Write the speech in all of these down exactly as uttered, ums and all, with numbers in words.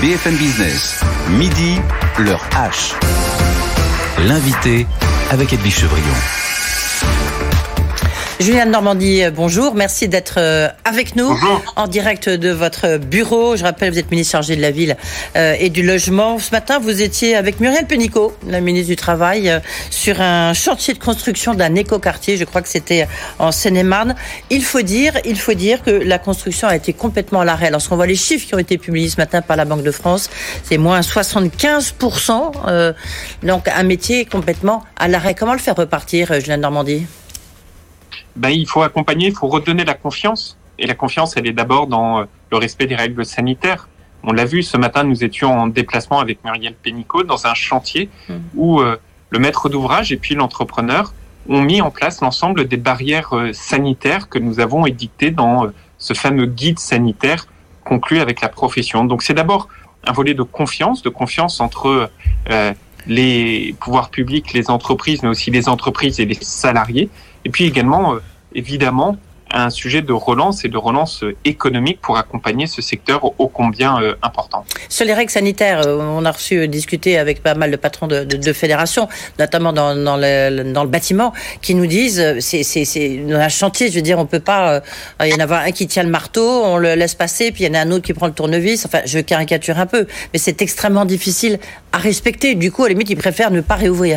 B F M Business, midi, l'heure H. L'invité avec Edwige Chevrillon. Juliane Normandie, bonjour. Merci d'être avec nous bonjour. En direct de votre bureau. Je rappelle, vous êtes ministre chargé de la ville et du logement. Ce matin, vous étiez avec Muriel Pénicaud, la ministre du Travail, sur un chantier de construction d'un écoquartier. Je crois que c'était en Seine-et-Marne. Il faut dire, il faut dire que la construction a été complètement à l'arrêt. Lorsqu'on voit les chiffres qui ont été publiés ce matin par la Banque de France, c'est moins soixante-quinze pour cent. Euh, donc, un métier complètement à l'arrêt. Comment le faire repartir, Juliane Normandie ? Ben, il faut accompagner, il faut redonner la confiance. Et la confiance, elle est d'abord dans le respect des règles sanitaires. On l'a vu, ce matin, nous étions en déplacement avec Muriel Pénicaud dans un chantier mmh. où euh, le maître d'ouvrage et puis l'entrepreneur ont mis en place l'ensemble des barrières euh, sanitaires que nous avons édictées dans euh, ce fameux guide sanitaire conclu avec la profession. Donc c'est d'abord un volet de confiance, de confiance entre euh, les pouvoirs publics, les entreprises, mais aussi les entreprises et les salariés. Et puis également, euh, évidemment, un sujet de relance et de relance économique pour accompagner ce secteur ô combien euh, important. Sur les règles sanitaires, on a reçu discuter avec pas mal de patrons de, de, de fédérations, notamment dans, dans, le, dans le bâtiment, qui nous disent, c'est, c'est, c'est dans un chantier, je veux dire, on peut pas, euh, il y en a un qui tient le marteau, on le laisse passer, puis il y en a un autre qui prend le tournevis, enfin, je caricature un peu, mais c'est extrêmement difficile à respecter. Du coup, à la limite, ils préfèrent ne pas réouvrir.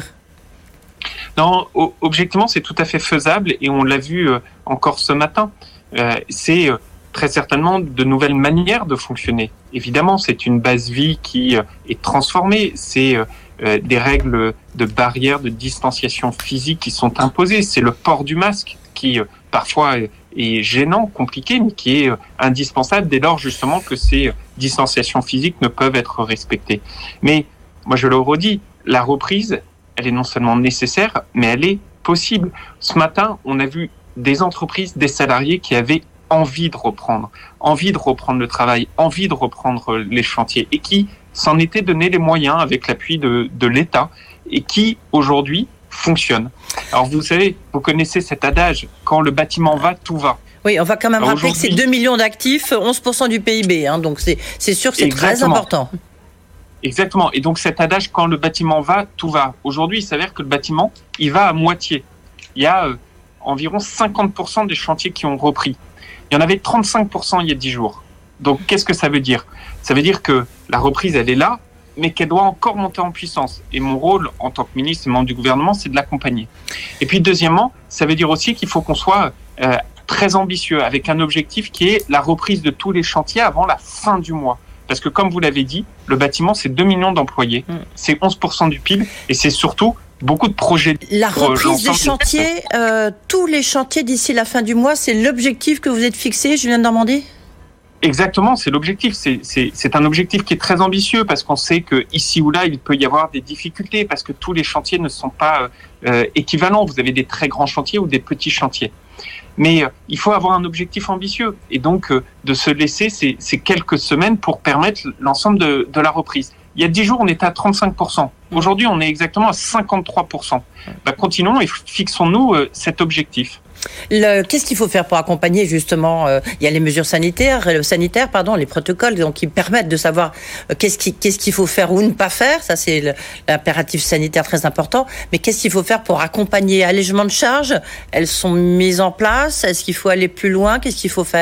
Non, objectivement, c'est tout à fait faisable et on l'a vu euh, encore ce matin. Euh, c'est euh, très certainement de nouvelles manières de fonctionner. Évidemment, c'est une base vie qui euh, est transformée. C'est euh, des règles de barrière, de distanciation physique qui sont imposées. C'est le port du masque qui euh, parfois est gênant, compliqué, mais qui est euh, indispensable dès lors justement que ces euh, distanciations physiques ne peuvent être respectées. Mais moi, je le redis, la reprise, elle est non seulement nécessaire, mais elle est possible. Ce matin, on a vu des entreprises, des salariés qui avaient envie de reprendre, envie de reprendre le travail, envie de reprendre les chantiers et qui s'en étaient donné les moyens avec l'appui de, de l'État et qui, aujourd'hui, fonctionnent. Alors, vous savez, vous connaissez cet adage, quand le bâtiment va, tout va. Oui, on va quand même Alors, rappeler que c'est deux millions d'actifs, onze pour cent du P I B, hein, donc c'est, c'est sûr que c'est Exactement. Très important. Exactement. Et donc cet adage, quand le bâtiment va, tout va. Aujourd'hui, il s'avère que le bâtiment, il va à moitié. Il y a euh, environ cinquante pour cent des chantiers qui ont repris. Il y en avait trente-cinq pour cent il y a dix jours. Donc qu'est-ce que ça veut dire ? Ça veut dire que la reprise, elle est là, mais qu'elle doit encore monter en puissance. Et mon rôle, en tant que ministre et membre du gouvernement, c'est de l'accompagner. Et puis deuxièmement, ça veut dire aussi qu'il faut qu'on soit euh, très ambitieux, avec un objectif qui est la reprise de tous les chantiers avant la fin du mois. Parce que comme vous l'avez dit, le bâtiment, c'est deux millions d'employés, mmh. c'est onze pour cent du P I B et c'est surtout beaucoup de projets. La reprise des chantiers, euh, tous les chantiers d'ici la fin du mois, c'est l'objectif que vous êtes fixé, Juliane Normandie ? Exactement, c'est l'objectif. C'est, c'est, c'est un objectif qui est très ambitieux parce qu'on sait que ici ou là, il peut y avoir des difficultés parce que tous les chantiers ne sont pas euh, équivalents. Vous avez des très grands chantiers ou des petits chantiers. Mais euh, il faut avoir un objectif ambitieux et donc euh, de se laisser ces, ces quelques semaines pour permettre l'ensemble de, de la reprise. Il y a dix jours, on était à trente-cinq pour cent. Aujourd'hui, on est exactement à cinquante-trois pour cent. Bah, continuons et fixons-nous euh, cet objectif. Le, qu'est-ce qu'il faut faire pour accompagner justement euh, il y a les mesures sanitaires, euh, sanitaires pardon, les protocoles donc, qui permettent de savoir euh, qu'est-ce, qui, qu'est-ce qu'il faut faire ou ne pas faire. Ça, c'est le, l'impératif sanitaire très important. Mais qu'est-ce qu'il faut faire pour accompagner ? Allègement de charges, elles sont mises en place ? Est-ce qu'il faut aller plus loin ? Qu'est-ce qu'il faut faire ?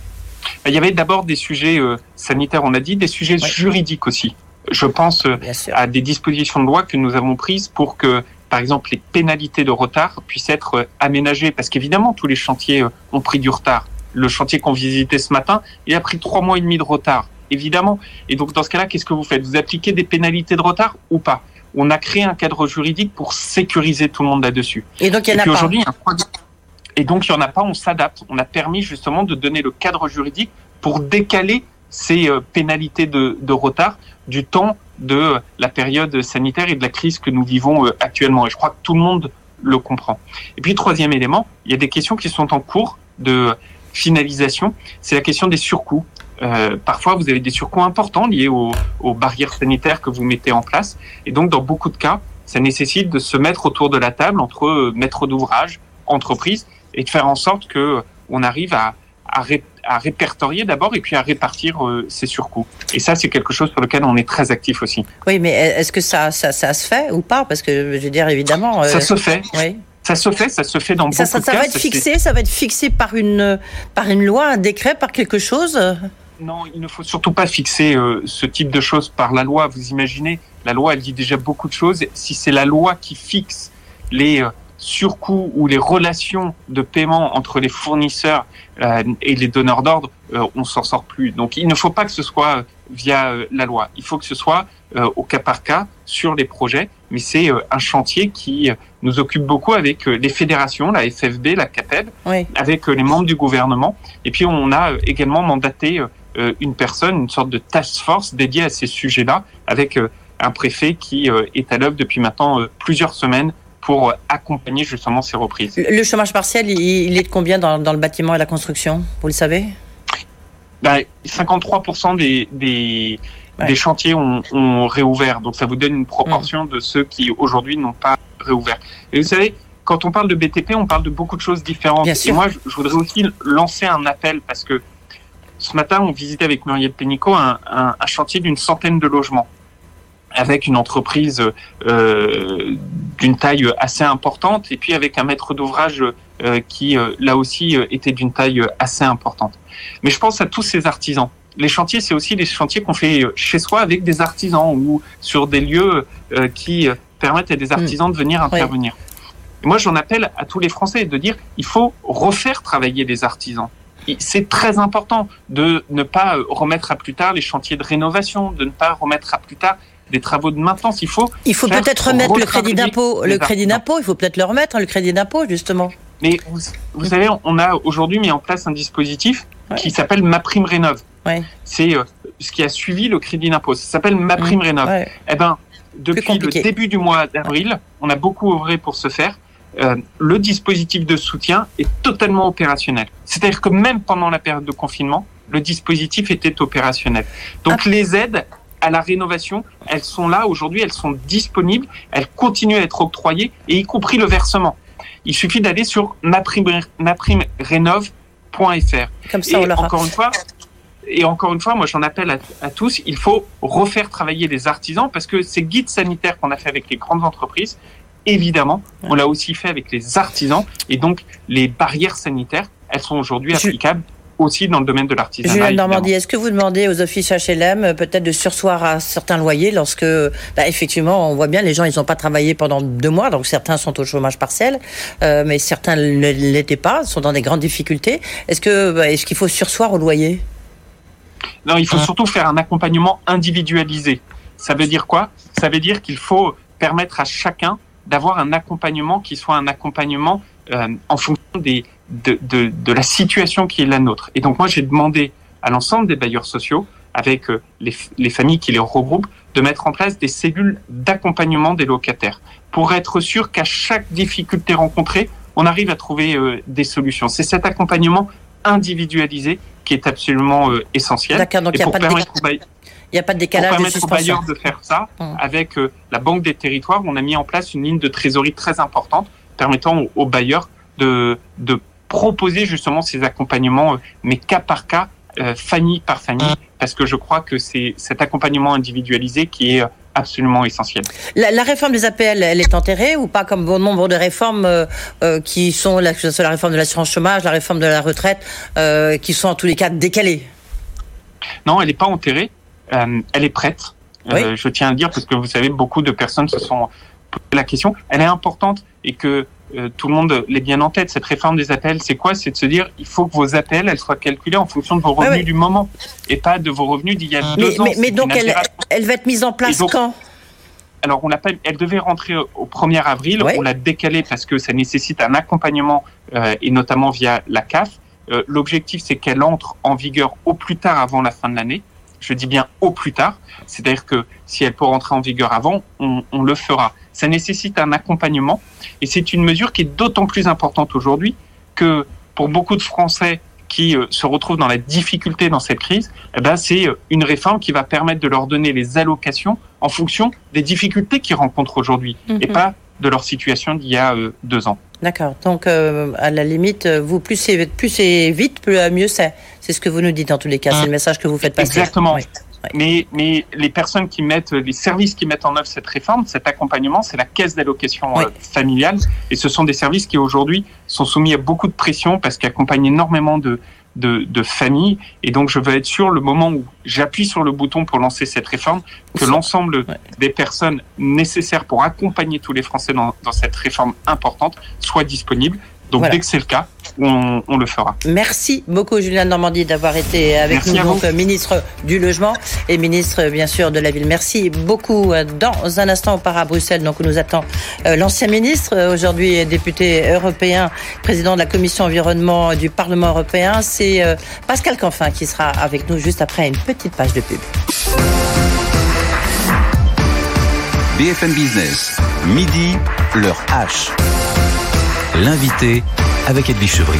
Il y avait d'abord des sujets euh, sanitaires, on a dit, des sujets oui. juridiques aussi. Je pense euh, à des dispositions de loi que nous avons prises pour que par exemple, les pénalités de retard puissent être aménagées. Parce qu'évidemment, tous les chantiers ont pris du retard. Le chantier qu'on visitait ce matin, il a pris trois mois et demi de retard, évidemment. Et donc, dans ce cas-là, qu'est-ce que vous faites ? Vous appliquez des pénalités de retard ou pas ? On a créé un cadre juridique pour sécuriser tout le monde là-dessus. Et donc, il n'y en a pas. Aujourd'hui, et donc, il n'y en a pas, on s'adapte. On a permis justement de donner le cadre juridique pour décaler ces pénalités de, de retard du temps de la période sanitaire et de la crise que nous vivons actuellement. Et je crois que tout le monde le comprend. Et puis, troisième élément, il y a des questions qui sont en cours de finalisation. C'est la question des surcoûts. Euh, parfois, vous avez des surcoûts importants liés aux, aux barrières sanitaires que vous mettez en place. Et donc, dans beaucoup de cas, ça nécessite de se mettre autour de la table entre maîtres d'ouvrage, entreprises, et de faire en sorte que on arrive à, à, ré, à répertorier d'abord et puis à répartir euh, ces surcoûts. Et ça, c'est quelque chose sur lequel on est très actif aussi. Oui, mais est-ce que ça, ça, ça se fait ou pas? Parce que, je veux dire, évidemment... Euh... Ça se fait. Oui. Ça se fait, ça se fait dans ça, beaucoup ça, de ça cas. Va être fixé, ça va être fixé par une, par une loi, un décret, par quelque chose? Non, il ne faut surtout pas fixer euh, ce type de choses par la loi. Vous imaginez, la loi, elle dit déjà beaucoup de choses. Si c'est la loi qui fixe les euh, surcoûts ou les relations de paiement entre les fournisseurs euh, et les donneurs d'ordre, euh, on s'en sort plus. Donc, il ne faut pas que ce soit euh, via euh, la loi. Il faut que ce soit euh, au cas par cas sur les projets. Mais c'est euh, un chantier qui euh, nous occupe beaucoup avec euh, les fédérations, la F F B, la CAPEB, oui. avec euh, les membres du gouvernement. Et puis, on a euh, également mandaté euh, une personne, une sorte de task force dédiée à ces sujets-là, avec euh, un préfet qui euh, est à l'œuvre depuis maintenant euh, plusieurs semaines pour euh, accompagner justement ces reprises. Le chômage partiel, il, il est de combien dans, dans le bâtiment et la construction? Vous le savez? Ben, cinquante-trois pour cent des, des, ouais. des chantiers ont, ont réouvert. Donc ça vous donne une proportion mmh. de ceux qui aujourd'hui n'ont pas réouvert. Et vous savez, quand on parle de B T P, on parle de beaucoup de choses différentes. Bien et sûr. moi, je, je voudrais aussi lancer un appel parce que ce matin, on visitait avec Muriel Pénicaud un, un, un chantier d'une centaine de logements avec une entreprise euh, d'une taille assez importante et puis avec un maître d'ouvrage euh, qui, euh, là aussi, euh, était d'une taille assez importante. Mais je pense à tous ces artisans. Les chantiers, c'est aussi des chantiers qu'on fait chez soi avec des artisans ou sur des lieux euh, qui permettent à des artisans mmh. de venir intervenir. Oui. Et moi, j'en appelle à tous les Français de dire il faut refaire travailler les artisans. C'est très important de ne pas remettre à plus tard les chantiers de rénovation, de ne pas remettre à plus tard des travaux de maintenance. Il faut, il faut peut-être remettre le crédit d'impôt. Le crédit d'impôt, il faut peut-être le remettre, hein, le crédit d'impôt, justement. Mais vous, vous savez, on a aujourd'hui mis en place un dispositif ouais. qui s'appelle MaPrimeRénov'. Ouais. C'est euh, ce qui a suivi le crédit d'impôt. Ça s'appelle MaPrimeRénov'. Ouais. Eh ben, depuis le début du mois d'avril, ouais. on a beaucoup œuvré pour ce faire. Euh, le dispositif de soutien est totalement opérationnel. C'est-à-dire que même pendant la période de confinement, le dispositif était opérationnel. Donc ah. les aides à la rénovation, elles sont là aujourd'hui, elles sont disponibles, elles continuent à être octroyées, et y compris le versement. Il suffit d'aller sur ma prime rénov point f r. Comme ça, et on l'aura. Encore une fois, et encore une fois, moi j'en appelle à, à tous, il faut refaire travailler les artisans parce que ces guides sanitaires qu'on a fait avec les grandes entreprises, évidemment, on l'a aussi fait avec les artisans et donc les barrières sanitaires, elles sont aujourd'hui applicables aussi dans le domaine de l'artisanat. Julien Normandie, est-ce que vous demandez aux offices H L M peut-être de surseoir à certains loyers lorsque, bah, effectivement, on voit bien les gens, ils n'ont pas travaillé pendant deux mois, donc certains sont au chômage partiel, euh, mais certains ne l'étaient pas, sont dans des grandes difficultés. Est-ce que, bah, est-ce qu'il faut surseoir au loyer? Non, il faut ah. surtout faire un accompagnement individualisé. Ça veut dire quoi? Ça veut dire qu'il faut permettre à chacun d'avoir un accompagnement qui soit un accompagnement euh, en fonction des, de, de, de la situation qui est la nôtre. Et donc moi, j'ai demandé à l'ensemble des bailleurs sociaux, avec euh, les, les familles qui les regroupent, de mettre en place des cellules d'accompagnement des locataires pour être sûr qu'à chaque difficulté rencontrée, on arrive à trouver euh, des solutions. C'est cet accompagnement individualisé qui est absolument euh, essentiel. D'accord, donc il n'y a pas de décalage. Bail... Il n'y a pas de décalage pour de permettre aux bailleurs de faire ça, hum. avec euh, la Banque des Territoires, on a mis en place une ligne de trésorerie très importante, permettant aux, aux bailleurs de, de proposer justement ces accompagnements, euh, mais cas par cas, euh, famille par famille, hum. parce que je crois que c'est cet accompagnement individualisé qui est euh, absolument essentiel. La, la réforme des A P L, elle est enterrée ou pas, comme bon nombre de réformes euh, euh, qui sont, la, que ce soit la réforme de l'assurance chômage, la réforme de la retraite, euh, qui sont en tous les cas décalées? Non, elle n'est pas enterrée. Euh, elle est prête, oui. euh, je tiens à le dire, parce que vous savez, beaucoup de personnes se sont posé la question. Elle est importante et que euh, tout le monde l'ait bien en tête. Cette réforme des A P L, c'est quoi? C'est de se dire, il faut que vos A P L, elles soient calculées en fonction de vos revenus oui, oui. du moment et pas de vos revenus d'il y a mais, deux ans. Mais, mais donc, elle, elle va être mise en place donc, quand? Alors, on l'appelle, elle devait rentrer au premier avril. Oui. On l'a décalée parce que ça nécessite un accompagnement euh, et notamment via la C A F. Euh, l'objectif, c'est qu'elle entre en vigueur au plus tard avant la fin de l'année. Je dis bien au plus tard, c'est-à-dire que si elle peut rentrer en vigueur avant, on, on le fera. Ça nécessite un accompagnement et c'est une mesure qui est d'autant plus importante aujourd'hui que pour beaucoup de Français qui euh, se retrouvent dans la difficulté dans cette crise, eh ben, c'est une réforme qui va permettre de leur donner les allocations en fonction des difficultés qu'ils rencontrent aujourd'hui mmh. et pas de leur situation d'il y a euh, deux ans. D'accord. Donc, euh, à la limite, vous plus c'est, plus c'est vite, plus mieux c'est. C'est ce que vous nous dites en tous les cas, c'est le message que vous faites passer. Exactement. Oui. Mais, mais les personnes qui mettent, les services qui mettent en œuvre cette réforme, cet accompagnement, c'est la caisse d'allocation oui. euh, familiale. Et ce sont des services qui aujourd'hui sont soumis à beaucoup de pression parce qu'ils accompagnent énormément de, de, de familles. Et donc, je veux être sûr, le moment où j'appuie sur le bouton pour lancer cette réforme, que l'ensemble ouais. des personnes nécessaires pour accompagner tous les Français dans, dans cette réforme importante soient disponibles. Donc, voilà. dès que c'est le cas, on, on le fera. Merci beaucoup, Julien Denormandie, d'avoir été avec Merci nous, donc ministre du Logement et ministre, bien sûr, de la Ville. Merci beaucoup. Dans un instant, on part à Bruxelles, donc où nous attend euh, l'ancien ministre, aujourd'hui député européen, président de la Commission environnement du Parlement européen. C'est euh, Pascal Canfin qui sera avec nous juste après une petite page de pub. B F M Business, midi, l'heure H. L'invité avec Edwige Chevrillon.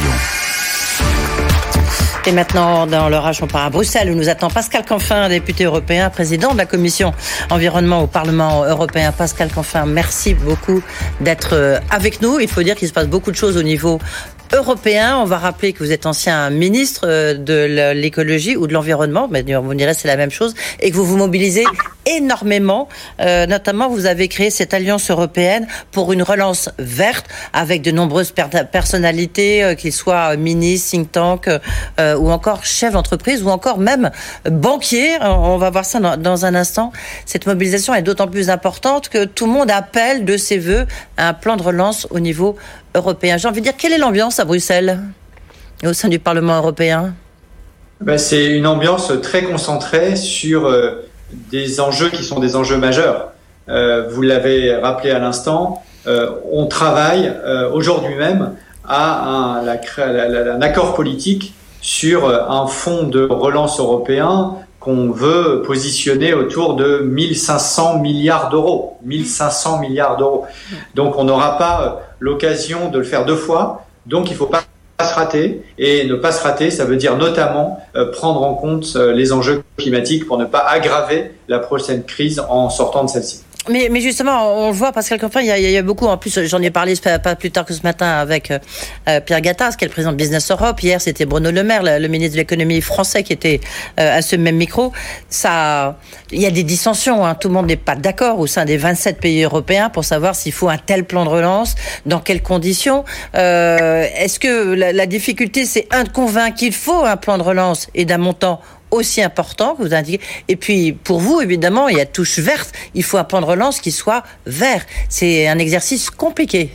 Et maintenant, dans le H, on part à Bruxelles où nous attend Pascal Canfin, député européen, président de la Commission environnement au Parlement européen. Pascal Canfin, merci beaucoup d'être avec nous. Il faut dire qu'il se passe beaucoup de choses au niveau européen. On va rappeler que vous êtes ancien ministre de l'écologie ou de l'environnement, mais vous direz c'est la même chose, et que vous vous mobilisez énormément. Euh, notamment, vous avez créé cette alliance européenne pour une relance verte avec de nombreuses per- personnalités, euh, qu'ils soient ministres, think tank, euh, ou encore chefs d'entreprise, ou encore même banquiers. On va voir ça dans, dans un instant. Cette mobilisation est d'autant plus importante que tout le monde appelle de ses voeux un plan de relance au niveau européen. J'ai envie de dire, quelle est l'ambiance à Bruxelles et au sein du Parlement européen ? Ben, c'est une ambiance très concentrée sur euh, des enjeux qui sont des enjeux majeurs. Euh, vous l'avez rappelé à l'instant, euh, on travaille euh, aujourd'hui même à un, la, la, la, un accord politique sur un fonds de relance européen qu'on veut positionner autour de mille cinq cents milliards d'euros. mille cinq cents milliards d'euros. Donc on n'aura pas l'occasion de le faire deux fois, donc il ne faut pas se rater. Et ne pas se rater, ça veut dire notamment euh, prendre en compte euh, les enjeux climatiques pour ne pas aggraver la prochaine crise en sortant de celle-ci. Mais, mais justement, on le voit, Pascal Canfin, il y a, il y a beaucoup, en plus, j'en ai parlé pas plus tard que ce matin avec euh, Pierre Gattaz, qui est le président de Business Europe. Hier, c'était Bruno Le Maire, le, le ministre de l'économie français, qui était euh, à ce même micro. Ça, il y a des dissensions, hein. Tout le monde n'est pas d'accord au sein des vingt-sept pays européens pour savoir s'il faut un tel plan de relance, dans quelles conditions. Euh, est-ce que la, la difficulté, c'est un de convaincre qu'il faut un plan de relance et d'un montant aussi important que vous indiquez. Et puis, pour vous, évidemment, il y a touche verte. Il faut un plan de relance qui soit vert. C'est un exercice compliqué.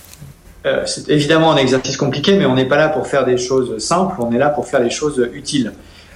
Euh, c'est évidemment un exercice compliqué, mais on n'est pas là pour faire des choses simples, on est là pour faire des choses utiles.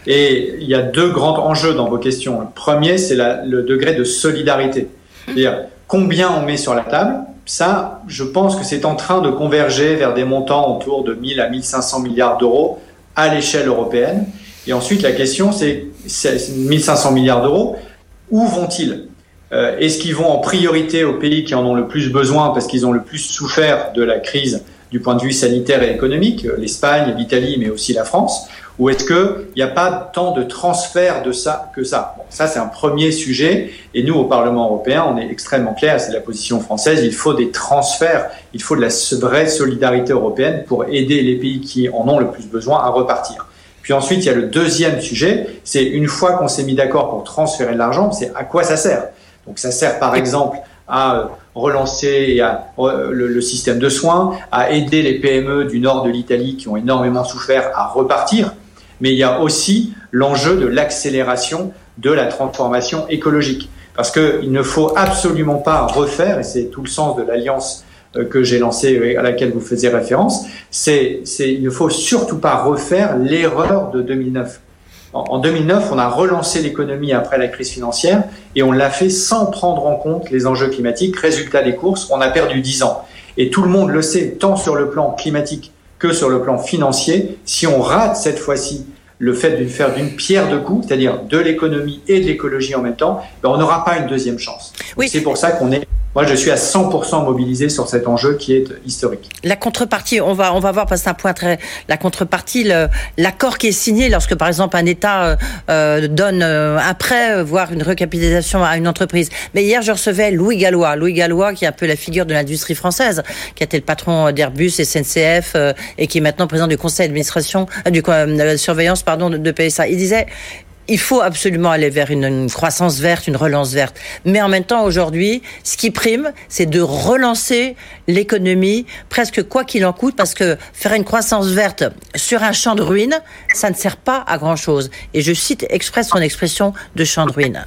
Et il y a deux grands enjeux dans vos questions. Le premier, c'est la, le degré de solidarité. C'est-à-dire, combien on met sur la table. Ça, je pense que c'est en train de converger vers des montants autour de mille à mille cinq cents milliards d'euros à l'échelle européenne. Et ensuite, la question, c'est, c'est mille cinq cents milliards d'euros, où vont-ils ? euh, Est-ce qu'ils vont en priorité aux pays qui en ont le plus besoin parce qu'ils ont le plus souffert de la crise du point de vue sanitaire et économique, l'Espagne, l'Italie, mais aussi la France ? Ou est-ce qu'il n'y a pas tant de transfert de ça que ça ? Bon, ça, c'est un premier sujet. Et nous, au Parlement européen, on est extrêmement clair, c'est la position française, il faut des transferts, il faut de la vraie solidarité européenne pour aider les pays qui en ont le plus besoin à repartir. Puis ensuite, il y a le deuxième sujet, c'est une fois qu'on s'est mis d'accord pour transférer de l'argent, c'est à quoi ça sert. Donc ça sert par exemple à relancer à, euh, le, le système de soins, à aider les P M E du nord de l'Italie qui ont énormément souffert à repartir. Mais il y a aussi l'enjeu de l'accélération de la transformation écologique. Parce qu'il ne faut absolument pas refaire, et c'est tout le sens de l'alliance que j'ai lancée, à laquelle vous faisiez référence, c'est, c'est il ne faut surtout pas refaire l'erreur de deux mille neuf. En, en deux mille neuf, on a relancé l'économie après la crise financière et on l'a fait sans prendre en compte les enjeux climatiques. Résultat des courses, on a perdu dix ans. Et tout le monde le sait, tant sur le plan climatique que sur le plan financier. Si on rate cette fois-ci le fait de faire d'une pierre deux coups, c'est-à-dire de l'économie et de l'écologie en même temps, ben on n'aura pas une deuxième chance. Oui. C'est pour ça qu'on est moi, je suis à cent pour cent mobilisé sur cet enjeu qui est historique. La contrepartie, on va on va voir parce que c'est un point très. La contrepartie, le, l'accord qui est signé lorsque par exemple un État euh, donne euh, un prêt, voire une recapitalisation à une entreprise. Mais hier, je recevais Louis Gallois, Louis Gallois qui est un peu la figure de l'industrie française, qui a été le patron d'Airbus, S N C F euh, et qui est maintenant président du conseil d'administration, euh, du euh, surveillance pardon de, de P S A. Il disait. Il faut absolument aller vers une, une croissance verte, une relance verte. Mais en même temps, aujourd'hui, ce qui prime, c'est de relancer l'économie, presque quoi qu'il en coûte, parce que faire une croissance verte sur un champ de ruines, ça ne sert pas à grand-chose. Et je cite exprès son expression de champ de ruines.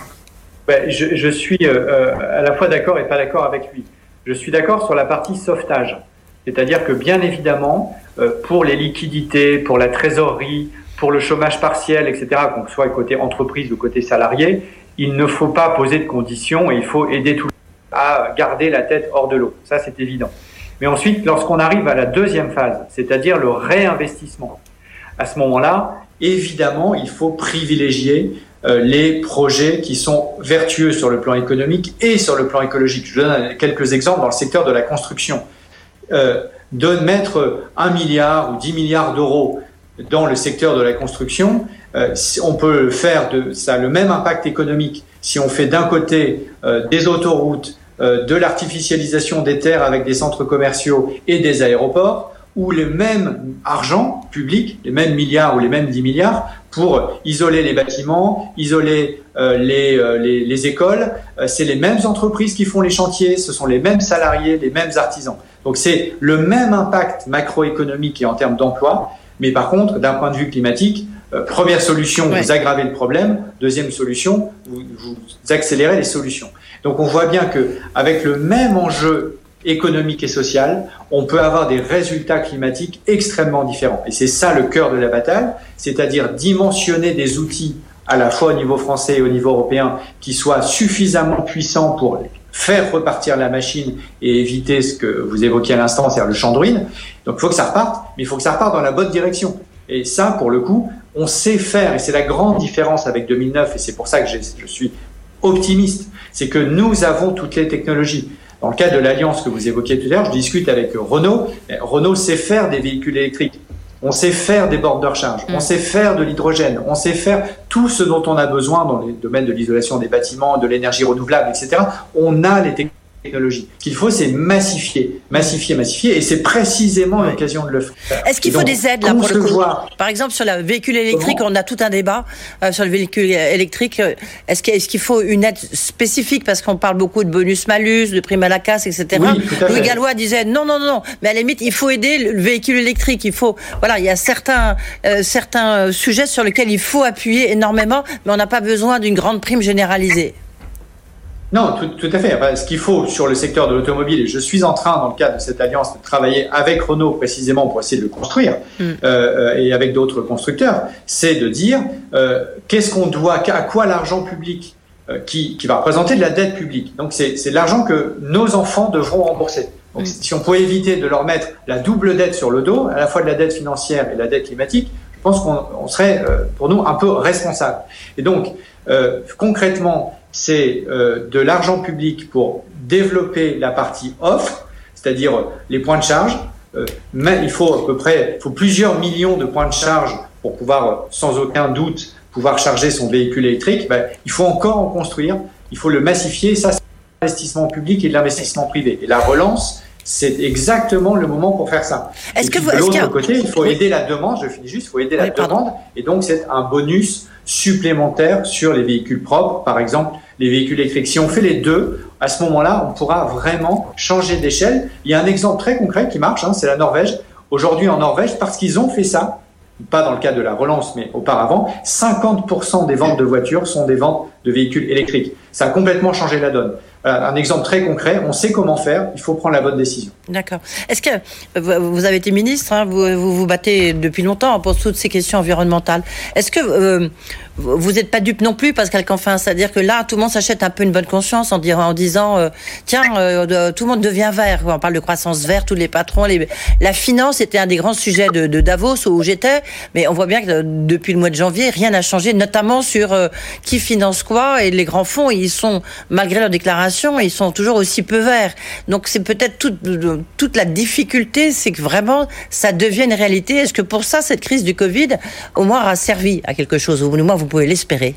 Ben, je, je suis euh, à la fois d'accord et pas d'accord avec lui. Je suis d'accord sur la partie sauvetage. C'est-à-dire que, bien évidemment, euh, pour les liquidités, pour la trésorerie, pour le chômage partiel, et cetera, qu'on soit côté entreprise ou côté salarié, il ne faut pas poser de conditions et il faut aider tout le monde à garder la tête hors de l'eau. Ça, c'est évident. Mais ensuite, lorsqu'on arrive à la deuxième phase, c'est-à-dire le réinvestissement, à ce moment-là, évidemment, il faut privilégier euh, les projets qui sont vertueux sur le plan économique et sur le plan écologique. Je donne quelques exemples dans le secteur de la construction. Euh, de mettre un milliard ou dix milliards d'euros dans le secteur de la construction, euh, on peut faire de ça le même impact économique si on fait d'un côté euh, des autoroutes, euh, de l'artificialisation des terres avec des centres commerciaux et des aéroports, ou le même argent public, les mêmes milliards ou les mêmes dix milliards pour isoler les bâtiments, isoler euh, les, euh, les, les écoles. Euh, c'est les mêmes entreprises qui font les chantiers, ce sont les mêmes salariés, les mêmes artisans. Donc c'est le même impact macroéconomique et en termes d'emploi. Mais par contre, d'un point de vue climatique, euh, première solution, ouais. vous aggravez le problème. Deuxième solution, vous, vous accélérez les solutions. Donc on voit bien que avec le même enjeu économique et social, on peut avoir des résultats climatiques extrêmement différents. Et c'est ça le cœur de la bataille, c'est-à-dire dimensionner des outils à la fois au niveau français et au niveau européen qui soient suffisamment puissants pour faire repartir la machine et éviter ce que vous évoquiez à l'instant, c'est-à-dire le champ de ruines. Donc il faut que ça reparte, mais il faut que ça reparte dans la bonne direction. Et ça, pour le coup, on sait faire, et c'est la grande différence avec deux mille neuf, et c'est pour ça que je suis optimiste, c'est que nous avons toutes les technologies. Dans le cadre de l'alliance que vous évoquiez tout à l'heure, je discute avec Renault. Renault sait faire des véhicules électriques. On sait faire des bornes de recharge, mmh. on sait faire de l'hydrogène, on sait faire tout ce dont on a besoin dans les domaines de l'isolation des bâtiments, de l'énergie renouvelable, et cetera. On a les technologies. Ce qu'il faut, c'est massifier, massifier, massifier, et c'est précisément oui. l'occasion de le faire. Est-ce qu'il faut donc, des aides là pour le coup ? Par exemple, sur le véhicule électrique, Comment on a tout un débat euh, sur le véhicule électrique. Est-ce qu'il, est-ce qu'il faut une aide spécifique parce qu'on parle beaucoup de bonus-malus, de prime à la casse, et cetera. Oui, Louis Gallois disait non, non, non, mais à la limite, il faut aider le véhicule électrique. Il faut, voilà, il y a certains, euh, certains sujets sur lesquels il faut appuyer énormément, mais on n'a pas besoin d'une grande prime généralisée. Non, tout, tout à fait. Enfin, ce qu'il faut sur le secteur de l'automobile, et je suis en train, dans le cadre de cette alliance, de travailler avec Renault précisément pour essayer de le construire, mm. euh, et avec d'autres constructeurs, c'est de dire euh, qu'est-ce qu'on doit, à quoi l'argent public euh, qui, qui va représenter de la dette publique. Donc c'est, c'est l'argent que nos enfants devront rembourser. Donc mm. si on pouvait éviter de leur mettre la double dette sur le dos, à la fois de la dette financière et de la dette climatique, je pense qu'on on serait, euh, pour nous, un peu responsable. Et donc, euh, concrètement, c'est euh, de l'argent public pour développer la partie offre, c'est-à-dire euh, les points de charge. Euh, mais il faut à peu près, il faut plusieurs millions de points de charge pour pouvoir, euh, sans aucun doute, pouvoir charger son véhicule électrique. Ben, il faut encore en construire, il faut le massifier. Ça, c'est l'investissement public et de l'investissement privé. Et la relance, c'est exactement le moment pour faire ça. Est-ce et que vous, de l'autre côté, il faut oui. aider la demande. Je finis juste, il faut aider la oui, demande. Pardon. Et donc, c'est un bonus supplémentaire sur les véhicules propres, par exemple les véhicules électriques. Si on fait les deux, à ce moment-là, on pourra vraiment changer d'échelle. Il y a un exemple très concret qui marche, hein, c'est la Norvège. Aujourd'hui, en Norvège, parce qu'ils ont fait ça, pas dans le cadre de la relance, mais auparavant, cinquante pour cent des ventes de voitures sont des ventes de véhicules électriques. Ça a complètement changé la donne. Voilà, un exemple très concret, on sait comment faire, il faut prendre la bonne décision. D'accord. Est-ce que vous avez été ministre, hein, vous, vous vous battez depuis longtemps pour toutes ces questions environnementales. Est-ce que euh, vous n'êtes pas dupe non plus, Pascal Canfin, c'est-à-dire que là, tout le monde s'achète un peu une bonne conscience en, dire, en disant euh, tiens, euh, tout le monde devient vert. On parle de croissance verte, tous les patrons. Les... La finance était un des grands sujets de, de Davos où j'étais, mais on voit bien que depuis le mois de janvier, rien n'a changé, notamment sur euh, qui finance quoi, et les grands fonds, ils sont, malgré leurs déclarations, d'administration, ils sont toujours aussi peu verts. Donc c'est peut-être toute, toute la difficulté, c'est que vraiment ça devient une réalité. Est-ce que pour ça, cette crise du Covid, au moins, a servi à quelque chose, ou au moins vous pouvez l'espérer?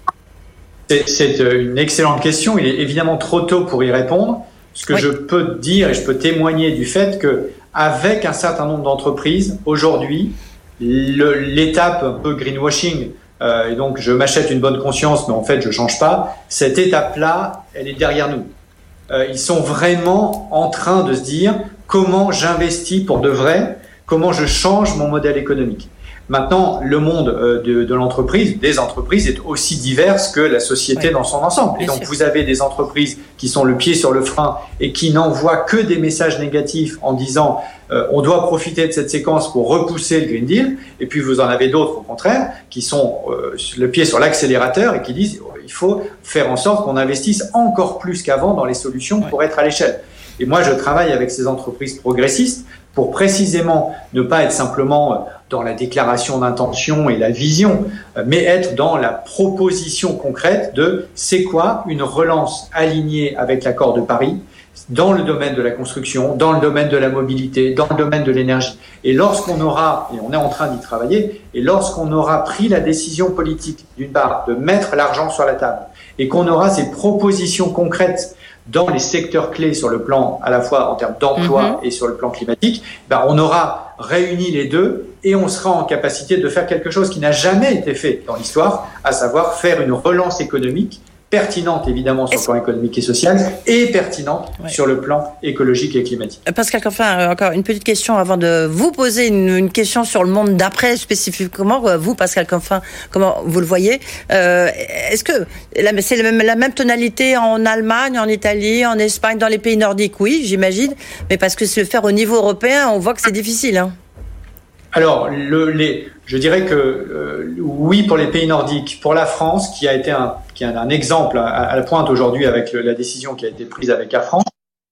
C'est, c'est une excellente question. Il est évidemment trop tôt pour y répondre. Ce que oui. je peux dire et je peux témoigner du fait que, avec un certain nombre d'entreprises, aujourd'hui, le, l'étape un peu greenwashing, euh, et donc je m'achète une bonne conscience, mais en fait je change pas, cette étape-là, elle est derrière nous. Euh, ils sont vraiment en train de se dire comment j'investis pour de vrai, comment je change mon modèle économique. Maintenant, le monde euh, de, de l'entreprise, des entreprises, est aussi divers que la société oui. dans son ensemble. Et donc, sûr. vous avez des entreprises qui sont le pied sur le frein et qui n'envoient que des messages négatifs en disant euh, on doit profiter de cette séquence pour repousser le Green Deal. Et puis, vous en avez d'autres, au contraire, qui sont euh, le pied sur l'accélérateur et qui disent il faut faire en sorte qu'on investisse encore plus qu'avant dans les solutions oui. pour être à l'échelle. Et moi, je travaille avec ces entreprises progressistes pour précisément ne pas être simplement dans la déclaration d'intention et la vision, mais être dans la proposition concrète de c'est quoi une relance alignée avec l'accord de Paris dans le domaine de la construction, dans le domaine de la mobilité, dans le domaine de l'énergie. Et lorsqu'on aura, et on est en train d'y travailler, et lorsqu'on aura pris la décision politique, d'une part, de mettre l'argent sur la table, et qu'on aura ces propositions concrètes dans les secteurs clés sur le plan à la fois en termes d'emploi mmh. et sur le plan climatique, ben on aura réuni les deux et on sera en capacité de faire quelque chose qui n'a jamais été fait dans l'histoire, à savoir faire une relance économique pertinente évidemment sur Est-ce... le plan économique et social et pertinente ouais. sur le plan écologique et climatique. Pascal Canfin, encore une petite question avant de vous poser une, une question sur le monde d'après spécifiquement. Vous, Pascal Canfin, comment vous le voyez? euh, Est-ce que la, c'est la même, la même tonalité en Allemagne, en Italie, en Espagne, dans les pays nordiques? Oui, j'imagine, mais parce que se le faire au niveau européen, on voit que c'est difficile. Hein. Alors, le, les, je dirais que euh, oui pour les pays nordiques, pour la France, qui a été un, qui a un exemple à, à la pointe aujourd'hui avec le, la décision qui a été prise avec Air France,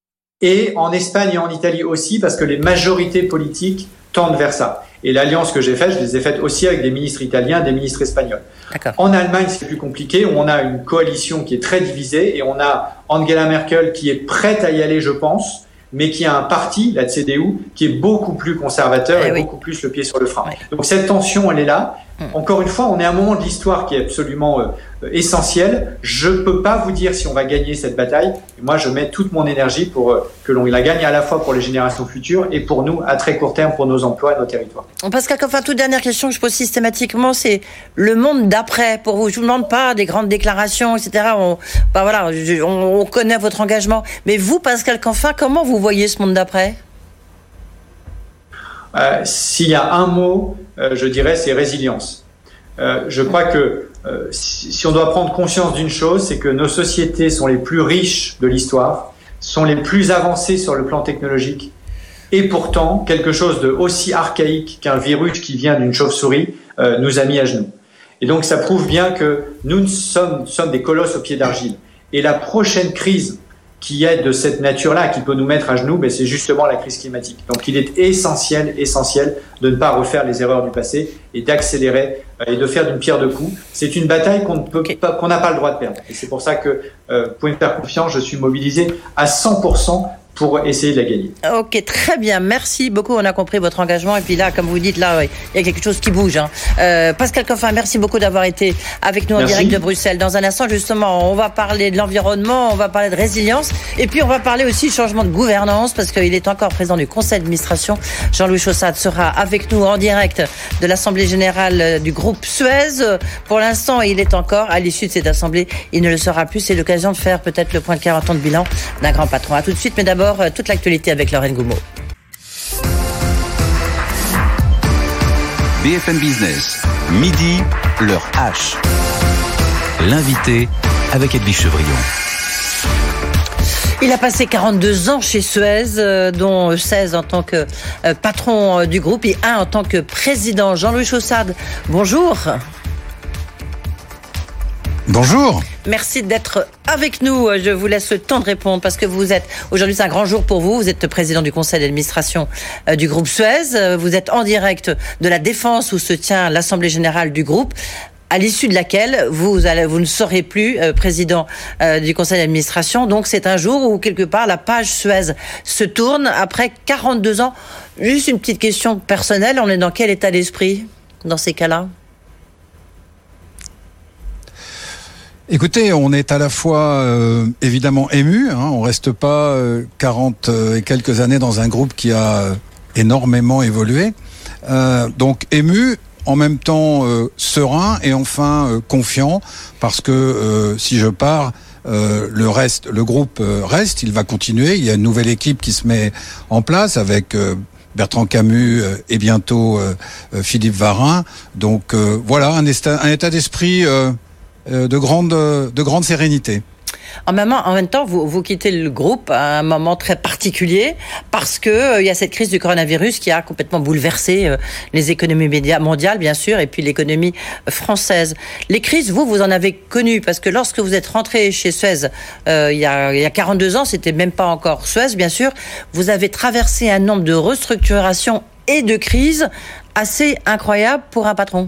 et en Espagne et en Italie aussi, parce que les majorités politiques tendent vers ça. Et l'alliance que j'ai faite, je les ai faites aussi avec des ministres italiens, des ministres espagnols. D'accord. En Allemagne, c'est plus compliqué, où on a une coalition qui est très divisée, et on a Angela Merkel qui est prête à y aller, je pense, mais qui a un parti, la C D U, qui est beaucoup plus conservateur eh et oui. beaucoup plus le pied sur le frein. Oui. Donc cette tension, elle est là. Hum. Encore une fois, on est à un moment de l'histoire qui est absolument euh, essentiel. Je ne peux pas vous dire si on va gagner cette bataille. Et moi, je mets toute mon énergie pour euh, que l'on la gagne à la fois pour les générations futures et pour nous, à très court terme, pour nos emplois et nos territoires. Pascal Canfin, toute dernière question que je pose systématiquement, c'est le monde d'après pour vous. Je ne vous demande pas des grandes déclarations, et cetera. On, bah voilà, je, on, on connaît votre engagement. Mais vous, Pascal Canfin, comment vous voyez ce monde d'après ? Euh, s'il y a un mot, euh, je dirais, c'est résilience. Euh, je crois que euh, si, si on doit prendre conscience d'une chose, c'est que nos sociétés sont les plus riches de l'histoire, sont les plus avancées sur le plan technologique, et pourtant, quelque chose de aussi archaïque qu'un virus qui vient d'une chauve-souris euh, nous a mis à genoux. Et donc, ça prouve bien que nous sommes, sommes des colosses au pied d'argile. Et la prochaine crise qui est de cette nature-là, qui peut nous mettre à genoux, mais c'est justement la crise climatique. Donc il est essentiel, essentiel de ne pas refaire les erreurs du passé et d'accélérer et de faire d'une pierre deux coups. C'est une bataille qu'on ne peut okay. pas, qu'on n'a pas le droit de perdre. Et c'est pour ça que euh, vous pouvez me faire confiance, je suis mobilisé à cent pour cent pour essayer de la gagner. Ok, très bien. Merci beaucoup. On a compris votre engagement. Et puis là, comme vous dites, là, il y a quelque chose qui bouge. Hein. Euh, Pascal Canfin, merci beaucoup d'avoir été avec nous en merci. direct de Bruxelles. Dans un instant, justement, on va parler de l'environnement, on va parler de résilience. Et puis, on va parler aussi de changement de gouvernance parce qu'il est encore président du conseil d'administration. Jean-Louis Chaussade sera avec nous en direct de l'Assemblée générale du groupe Suez. Pour l'instant, il est encore à l'issue de cette assemblée. Il ne le sera plus. C'est l'occasion de faire peut-être le point de quarante ans de bilan d'un grand patron. À tout de suite, mais d'abord, toute l'actualité avec Lorraine Goumeau. B F M Business, midi, l'heure H. L'invité avec Edwige Chevrillon. Il a passé quarante-deux ans chez Suez, euh, dont seize en tant que euh, patron euh, du groupe et un en tant que président. Jean-Louis Chaussade, bonjour. Bonjour. Merci d'être avec nous. Je vous laisse le temps de répondre parce que vous êtes, aujourd'hui c'est un grand jour pour vous. Vous êtes président du conseil d'administration du groupe Suez. Vous êtes en direct de la Défense où se tient l'Assemblée générale du groupe. à l'issue de laquelle vous, allez, vous ne serez plus euh, président euh, du conseil d'administration. Donc c'est un jour où quelque part la page Suez se tourne après quarante-deux ans. Juste une petite question personnelle, on est dans quel état d'esprit dans ces cas-là ? Écoutez, on est à la fois euh, évidemment ému, hein, on reste pas euh, quarante et quelques années dans un groupe qui a euh, énormément évolué, euh, donc ému, en même temps euh, serein et enfin euh, confiant, parce que euh, si je pars, euh, le reste, le groupe euh, reste, il va continuer, il y a une nouvelle équipe qui se met en place avec euh, Bertrand Camus euh, et bientôt euh, euh, Philippe Varin, donc euh, voilà un état, un état d'esprit euh, de grande, de grande sérénité. En même, en même temps, vous, vous quittez le groupe à un moment très particulier parce que euh, il y a cette crise du coronavirus qui a complètement bouleversé euh, les économies mondiales, bien sûr, et puis l'économie française. Les crises, vous, vous en avez connues parce que lorsque vous êtes rentré chez Suez euh, il y a, il y a quarante-deux ans, c'était même pas encore Suez, bien sûr, vous avez traversé un nombre de restructurations et de crises assez incroyables pour un patron.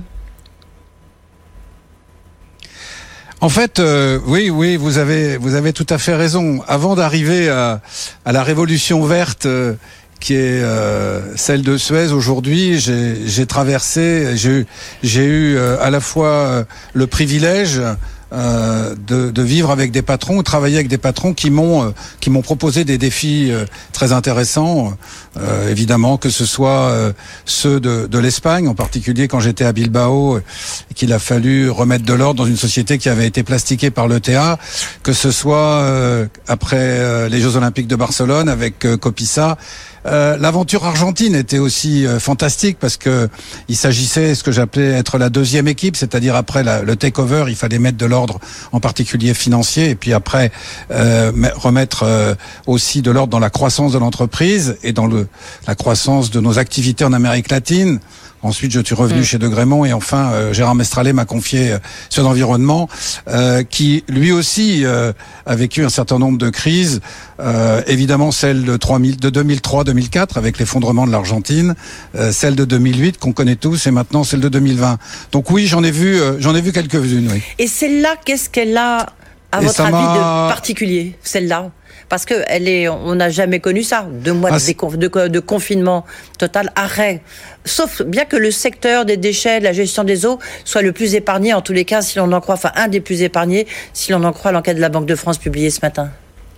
En fait, euh, oui, oui, vous avez, vous avez tout à fait raison. Avant d'arriver à, à la révolution verte, euh, qui est euh, celle de Suez aujourd'hui, j'ai, j'ai traversé, j'ai eu, j'ai eu euh, à la fois euh, le privilège euh, de, de vivre avec des patrons, de travailler avec des patrons qui m'ont, euh, qui m'ont proposé des défis euh, très intéressants. Euh, évidemment, que ce soit euh, ceux de, de l'Espagne, en particulier quand j'étais à Bilbao, et qu'il a fallu remettre de l'ordre dans une société qui avait été plastiquée par l'E T A, que ce soit euh, après euh, les Jeux Olympiques de Barcelone avec euh, Copissa. Euh, l'aventure argentine était aussi euh, fantastique parce que il s'agissait de ce que j'appelais être la deuxième équipe, c'est-à-dire après la, le take-over, il fallait mettre de l'ordre, en particulier financier, et puis après euh, remettre euh, aussi de l'ordre dans la croissance de l'entreprise et dans le la croissance de nos activités en Amérique latine. Ensuite, je suis revenu mmh. chez De Grémont et enfin, euh, Gérard Mestralet m'a confié euh, sur l'environnement, euh, qui lui aussi euh, a vécu un certain nombre de crises. Euh, évidemment, celle de, trois mille, de deux mille trois deux mille quatre avec l'effondrement de l'Argentine, euh, celle de deux mille huit qu'on connaît tous et maintenant celle de deux mille vingt. Donc oui, j'en ai vu, euh, j'en ai vu quelques-unes. Oui. Et celle-là, qu'est-ce qu'elle a, à et votre avis, m'a... de particulier, celle-là ? Parce que elle est, on n'a jamais connu ça. Deux mois ah, de, déconf- de, de confinement total, arrêt. Sauf bien que le secteur des déchets, de la gestion des eaux, soit le plus épargné, en tous les cas, si l'on en croit, enfin un des plus épargnés, si l'on en croit l'enquête de la Banque de France publiée ce matin.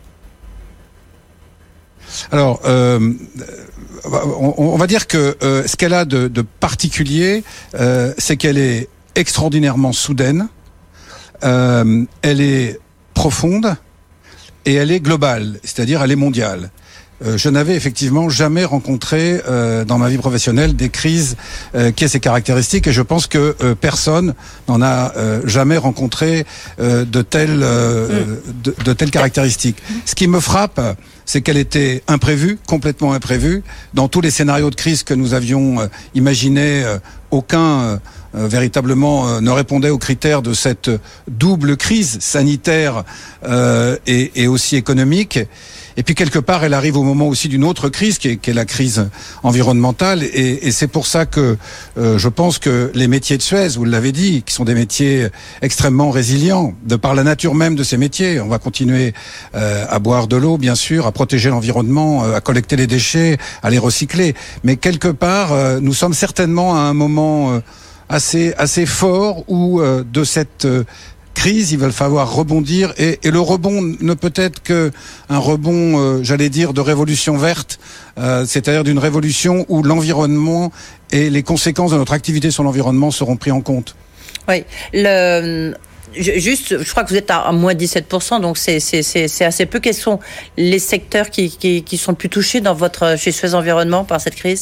Alors, euh, on, on va dire que euh, ce qu'elle a de, de particulier, euh, c'est qu'elle est extraordinairement soudaine, euh, elle est profonde, et elle est globale, c'est-à-dire elle est mondiale. Euh, je n'avais effectivement jamais rencontré euh, dans ma vie professionnelle des crises euh, qui aient ces caractéristiques, et je pense que euh, personne n'en a euh, jamais rencontré euh, de telles euh, mmh. de, de telles caractéristiques. Ce qui me frappe, c'est qu'elle était imprévue, complètement imprévue. Dans tous les scénarios de crise que nous avions euh, imaginés, euh, aucun euh, Euh, véritablement euh, ne répondait aux critères de cette double crise sanitaire euh, et, et aussi économique. Et puis quelque part, elle arrive au moment aussi d'une autre crise, qui est, qui est la crise environnementale. Et, et c'est pour ça que euh, je pense que les métiers de Suez, vous l'avez dit, qui sont des métiers extrêmement résilients, de par la nature même de ces métiers. On va continuer euh, à boire de l'eau, bien sûr, à protéger l'environnement, euh, à collecter les déchets, à les recycler. Mais quelque part, euh, nous sommes certainement à un moment euh, assez assez fort où euh, de cette euh, crise il va falloir rebondir, et, et le rebond ne peut être que un rebond euh, j'allais dire de révolution verte, euh, c'est-à-dire d'une révolution où l'environnement et les conséquences de notre activité sur l'environnement seront pris en compte. Oui, le juste, je crois que vous êtes à moins dix-sept pour cent, donc c'est, c'est, c'est, c'est assez peu. Quels sont les secteurs qui, qui, qui sont le plus touchés dans votre, chez Suez Environnement par cette crise ?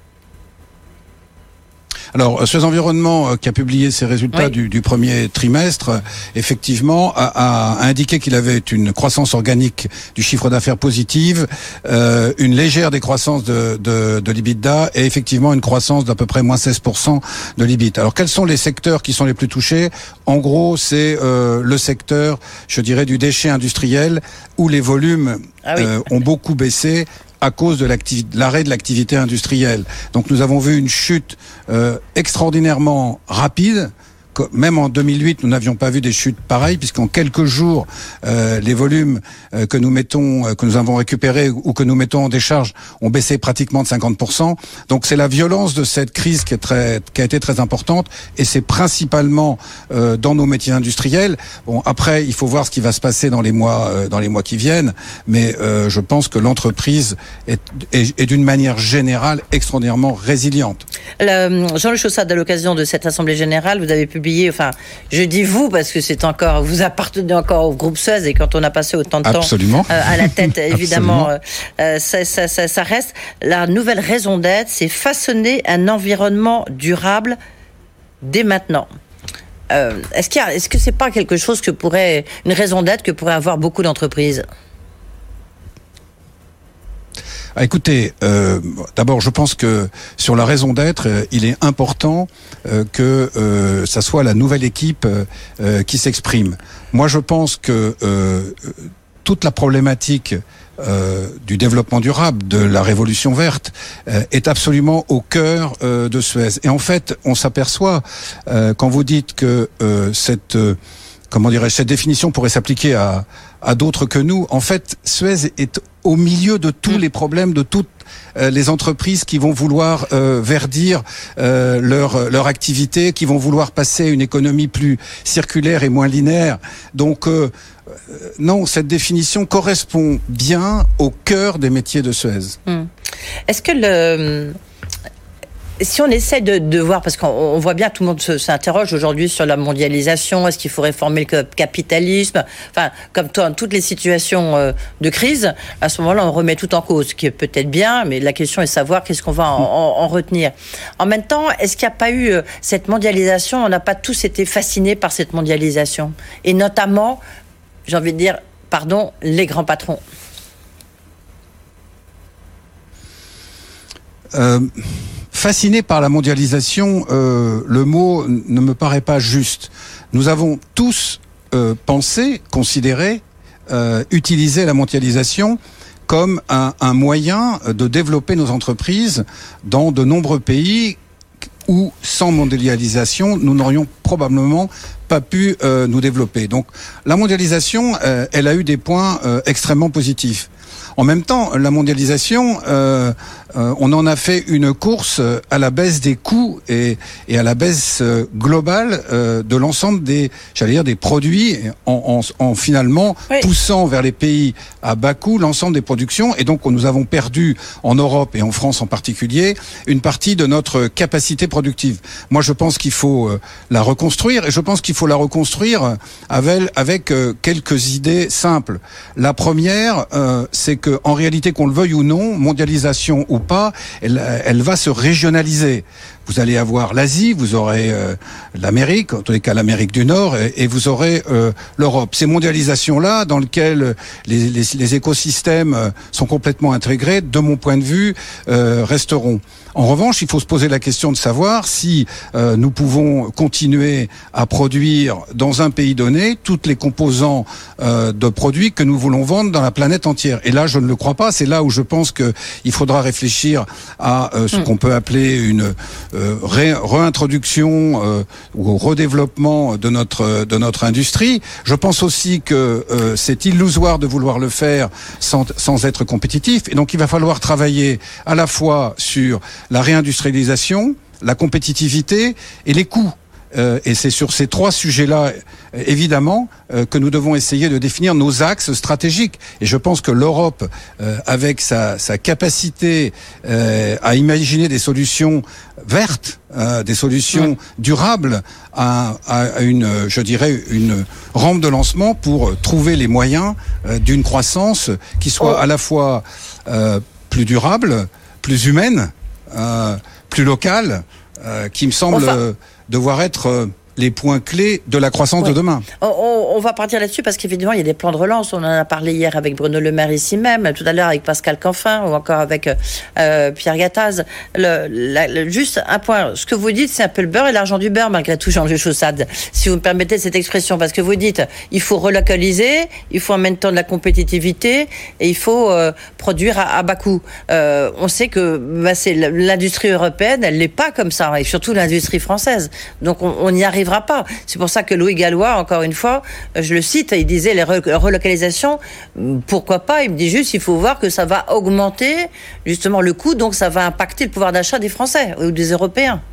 Alors, Suez Environnement, qui a publié ses résultats oui. du, du premier trimestre, effectivement, a, a indiqué qu'il avait une croissance organique du chiffre d'affaires positive, euh, une légère décroissance de, de, de l'EBITDA et effectivement une croissance d'à peu près moins seize pour cent de l'EBIT. Alors, quels sont les secteurs qui sont les plus touchés ? En gros, c'est euh, le secteur, je dirais, du déchet industriel, où les volumes ah oui. euh, ont beaucoup baissé à cause de, de l'arrêt de l'activité industrielle. Donc nous avons vu une chute euh, extraordinairement rapide, même en deux mille huit, nous n'avions pas vu des chutes pareilles, puisqu'en quelques jours, euh, les volumes euh, que nous mettons, euh, que nous avons récupérés ou que nous mettons en décharge ont baissé pratiquement de cinquante pour cent. Donc c'est la violence de cette crise qui est très, qui a été très importante, et c'est principalement euh, dans nos métiers industriels. Bon, après, il faut voir ce qui va se passer dans les mois, euh, dans les mois qui viennent, mais euh, je pense que l'entreprise est, est, est d'une manière générale extraordinairement résiliente. Le, Jean-Luc Chaussade, à l'occasion de cette assemblée générale, vous avez publié, enfin, je dis vous parce que c'est encore, vous appartenez encore au groupe Suez, et quand on a passé autant de Absolument. temps euh, à la tête, évidemment, euh, ça, ça, ça, ça reste. La nouvelle raison d'être, c'est façonner un environnement durable dès maintenant. Euh, est-ce qu'il y a, est-ce que c'est pas quelque chose que pourrait, une raison d'être que pourraient avoir beaucoup d'entreprises? Ah, écoutez, euh, d'abord, je pense que sur la raison d'être, euh, il est important euh, que euh, ça soit la nouvelle équipe euh, qui s'exprime. Moi, je pense que euh, toute la problématique euh, du développement durable, de la révolution verte, euh, est absolument au cœur euh, de Suez. Et en fait, on s'aperçoit euh, quand vous dites que euh, cette euh, comment dirais-je, cette définition pourrait s'appliquer à, à d'autres que nous. En fait, Suez est au milieu de tous les problèmes, de toutes euh, les entreprises qui vont vouloir euh, verdir euh, leur, leur activité, qui vont vouloir passer à une économie plus circulaire et moins linéaire. Donc, euh, non, cette définition correspond bien au cœur des métiers de Suez. Hum. Est-ce que le... Si on essaie de, de voir, parce qu'on on voit bien, tout le monde se, s'interroge aujourd'hui sur la mondialisation, est-ce qu'il faut réformer le capitalisme? Enfin, comme dans toutes les situations euh, de crise, à ce moment-là, on remet tout en cause, ce qui est peut-être bien, mais la question est de savoir qu'est-ce qu'on va en, en, en retenir. En même temps, est-ce qu'il n'y a pas eu euh, cette mondialisation? On n'a pas tous été fascinés par cette mondialisation, et notamment, j'ai envie de dire, pardon, les grands patrons. Euh... Fasciné par la mondialisation, euh, le mot ne me paraît pas juste. Nous avons tous euh, pensé, considéré, euh, utiliser la mondialisation comme un, un moyen de développer nos entreprises dans de nombreux pays où, sans mondialisation, nous n'aurions probablement pas pu euh, nous développer. Donc, la mondialisation, euh, elle a eu des points euh, extrêmement positifs. En même temps, la mondialisation, euh, euh, on en a fait une course à la baisse des coûts et, et à la baisse euh, globale euh, de l'ensemble des, j'allais dire, des produits, en, en, en finalement oui. poussant vers les pays à bas coût l'ensemble des productions. Et donc, nous avons perdu en Europe et en France en particulier une partie de notre capacité productive. Moi, je pense qu'il faut euh, la reconstruire, et je pense qu'il faut la reconstruire avec, avec euh, quelques idées simples. La première, euh, c'est que, en réalité, qu'on le veuille ou non, mondialisation ou pas, elle, elle va se régionaliser. Vous allez avoir l'Asie, vous aurez euh, l'Amérique, en tous les cas l'Amérique du Nord, et, et vous aurez euh, l'Europe. Ces mondialisations-là, dans lesquelles les, les, les écosystèmes sont complètement intégrés, de mon point de vue, euh, resteront. En revanche, il faut se poser la question de savoir si euh, nous pouvons continuer à produire dans un pays donné toutes les composants euh, de produits que nous voulons vendre dans la planète entière. Et là, je ne le crois pas. C'est là où je pense que il faudra réfléchir à euh, ce mmh. qu'on peut appeler une euh, ré- réintroduction euh, ou au redéveloppement de notre de notre industrie. Je pense aussi que euh, c'est illusoire de vouloir le faire sans sans être compétitif. Et donc, il va falloir travailler à la fois sur la réindustrialisation, la compétitivité et les coûts. Euh, et c'est sur ces trois sujets-là, évidemment, euh, que nous devons essayer de définir nos axes stratégiques. Et je pense que l'Europe, euh, avec sa, sa capacité euh, à imaginer des solutions vertes, euh, des solutions ouais. durables, a, a une, je dirais, une rampe de lancement pour trouver les moyens euh, d'une croissance qui soit oh. à la fois euh, plus durable, plus humaine, Euh, plus local, euh, qui me semble enfin, euh, devoir être euh, les points clés de la croissance ouais. de demain. On, on, on va partir là-dessus parce qu'évidemment, il y a des plans de relance. On en a parlé hier avec Bruno Le Maire ici même, tout à l'heure avec Pascal Canfin ou encore avec euh, Pierre Gattaz. Le, la, le, juste un point, ce que vous dites, c'est un peu le beurre et l'argent du beurre, malgré tout, Jean-Luc Chaussade, si vous me permettez cette expression, parce que vous dites, il faut relocaliser, il faut en même temps de la compétitivité et il faut euh, produire à, à bas coût. Euh, on sait que bah, c'est l'industrie européenne, elle n'est pas comme ça, et surtout l'industrie française. Donc on, on y arrivera n'arrivera pas. C'est pour ça que Louis Gallois, encore une fois, je le cite, il disait les relocalisations, pourquoi pas? Il me dit juste, il faut voir que ça va augmenter justement le coût, donc ça va impacter le pouvoir d'achat des Français ou des Européens.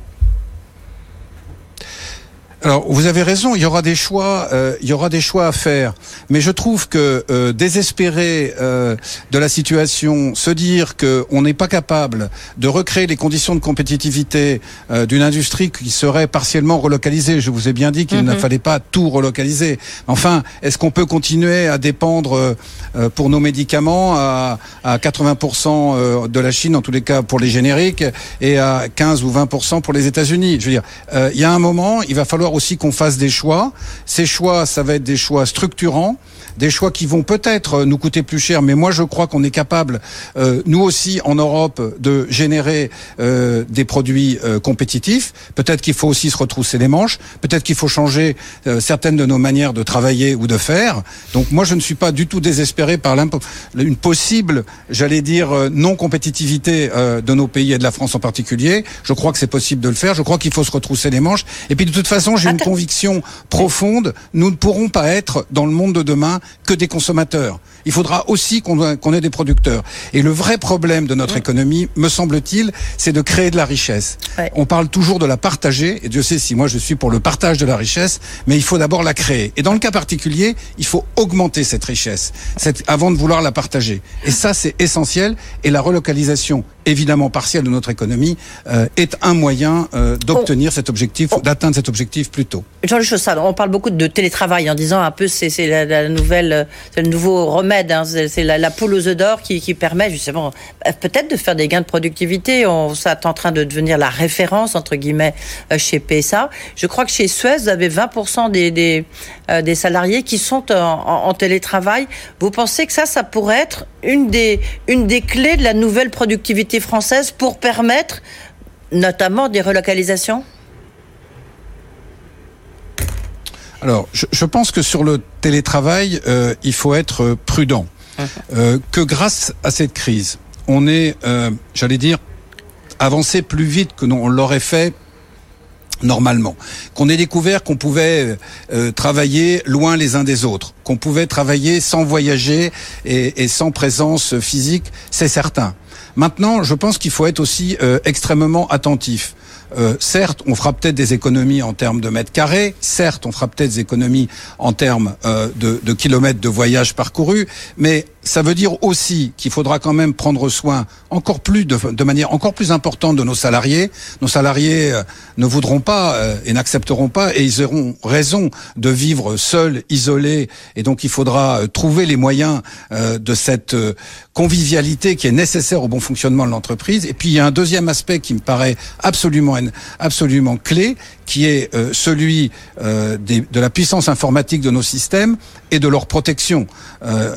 Alors, vous avez raison, il y aura des choix, euh, il y aura des choix à faire. Mais je trouve que euh, désespérer euh, de la situation, se dire que on n'est pas capable de recréer les conditions de compétitivité euh, d'une industrie qui serait partiellement relocalisée. Je vous ai bien dit qu'il mm-hmm. ne fallait pas tout relocaliser. Enfin, est-ce qu'on peut continuer à dépendre euh, pour nos médicaments à, à quatre-vingts pour cent de la Chine, en tous les cas pour les génériques, et à quinze ou vingt pour cent pour les États-Unis? Je veux dire, euh, il y a un moment, il va falloir aussi qu'on fasse des choix. Ces choix, ça va être des choix structurants, des choix qui vont peut-être nous coûter plus cher, mais moi je crois qu'on est capable, euh, nous aussi en Europe, de générer euh, des produits euh, compétitifs. Peut-être qu'il faut aussi se retrousser les manches, peut-être qu'il faut changer euh, certaines de nos manières de travailler ou de faire. Donc moi je ne suis pas du tout désespéré par une possible, j'allais dire, euh, non-compétitivité euh, de nos pays et de la France en particulier. Je crois que c'est possible de le faire, je crois qu'il faut se retrousser les manches. Et puis de toute façon, j'ai une conviction profonde, nous ne pourrons pas être dans le monde de demain que des consommateurs. Il faudra aussi qu'on, qu'on ait des producteurs. Et le vrai problème de notre économie, me semble-t-il, c'est de créer de la richesse. Ouais. On parle toujours de la partager, et Dieu sait si moi je suis pour le partage de la richesse, mais il faut d'abord la créer. Et dans le cas particulier, il faut augmenter cette richesse, cette, avant de vouloir la partager. Et ça, c'est essentiel. Et la relocalisation, évidemment partielle de notre économie, euh, est un moyen euh, d'obtenir oh. cet objectif, oh. d'atteindre cet objectif plus tôt. Jean-Luc Chaussade, on parle beaucoup de télétravail en disant un peu c'est, c'est la, la nouvelle, c'est le nouveau remède, hein, c'est, c'est la, la poule aux œufs d'or qui, qui permet justement peut-être de faire des gains de productivité. On, ça est en train de devenir la référence entre guillemets chez P S A. Je crois que chez Suez, vous avez vingt pour cent des des, euh, des salariés qui sont en, en, en télétravail. Vous pensez que ça, ça pourrait être une des une des clés de la nouvelle productivité française pour permettre notamment des relocalisations? Alors, je, je pense que sur le télétravail, euh, il faut être prudent. Euh, que grâce à cette crise, on est, euh, j'allais dire, avancé plus vite que l'on l'aurait fait normalement. Qu'on ait découvert qu'on pouvait euh, travailler loin les uns des autres, qu'on pouvait travailler sans voyager et, et sans présence physique, c'est certain. Maintenant, je pense qu'il faut être aussi euh, extrêmement attentif. Euh, certes, on fera peut-être des économies en termes de mètres carrés. Certes, on fera peut-être des économies en termes euh, de, de kilomètres de voyage parcourus. Mais ça veut dire aussi qu'il faudra quand même prendre soin encore plus de, de manière encore plus importante de nos salariés. Nos salariés euh, ne voudront pas euh, et n'accepteront pas, et ils auront raison de vivre seuls, isolés. Et donc, il faudra euh, trouver les moyens euh, de cette euh, convivialité qui est nécessaire au bon fonctionnement de l'entreprise. Et puis, il y a un deuxième aspect qui me paraît absolument absolument clé, qui est euh, celui euh, des, de la puissance informatique de nos systèmes et de leur protection. Euh,